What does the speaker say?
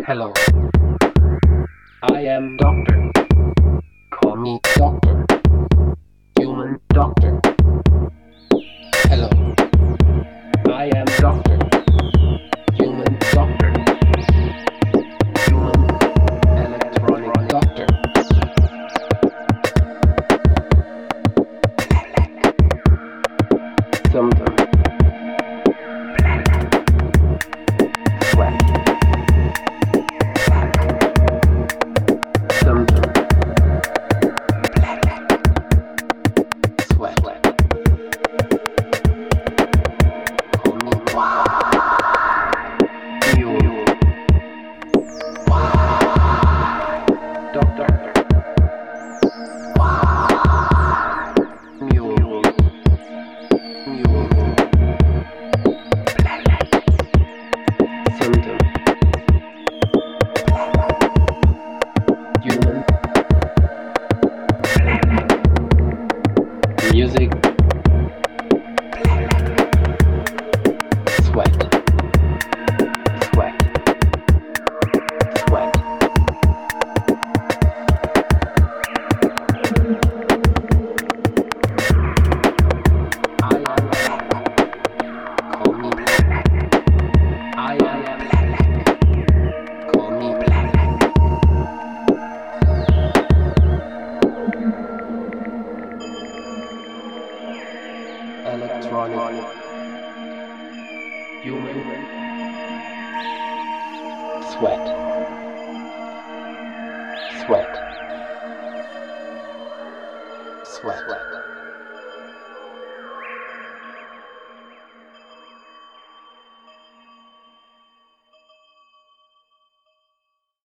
Hello, I am Doctor. Call me Doctor. Human Doctor. Hello, I am Doctor. Human Doctor. Human electronic doctor. Symptom. Sweat. Symptom. Sweat. Call me Mule. Doctor. Mule. Mule. Symptom. Human. Music. Sweat. Sweat. Sweat. I am. Call me. I am. Call me. Electronic. Human. Sweat. Sweat. Sweat.